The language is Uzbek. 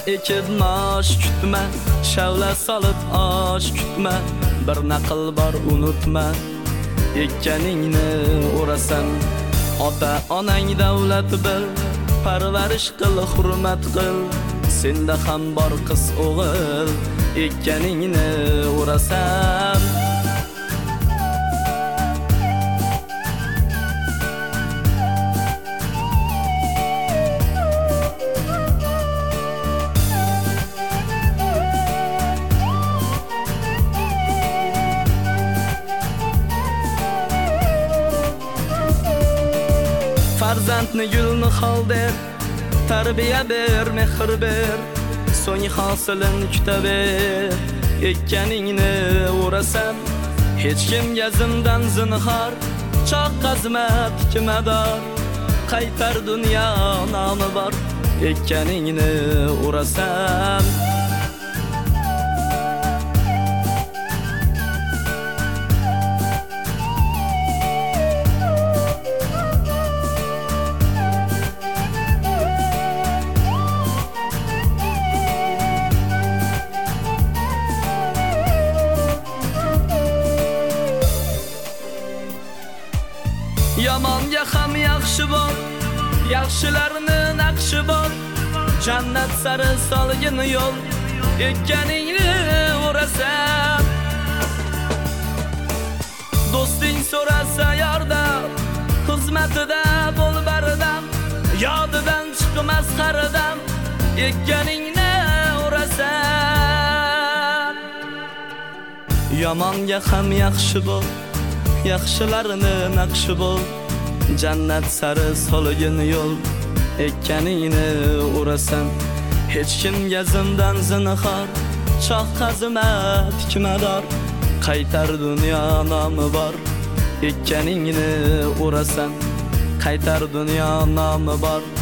ekib nosh kutma, shavla solib osh kutma, bir naql bor unutma, ekkaningni o'rasan. Ota onang davlat bil, parvarish qil, hurmat qil, senda ham bor qiz o'g'il, ekkaningni o'rasan. Farzandni gulni hol der, tarbiya ber, mehr ber, so'ng hosilini kutaver, ekkaningni o'rasan. Hech kimga zindan zinhor, choq qazma tikmador, qaytar dunyo nomi bor, ekkaningni o'rasan. Yomonga ham yaxshi bo'l, yaxshilarni naqshi bo'l, jannat sari solgin yo'l, ekkaningni o'rasan. Do'sting so'rasa yordam, xizmatida bo'l bardam, yodidan chiqmas qaridam, ekkaningni o'rasan. Yomonga ham yaxshi bo'l, yaxshilarni naqshi bo'l, jannat sari solgin yo'l, ekkaningni o'rasan. Hech kimga zindan zinhor, choq qazma tikmador, qaytar dunyo nomi bor, ekkaningni o'rasan. Qaytar dunyo nomi bor,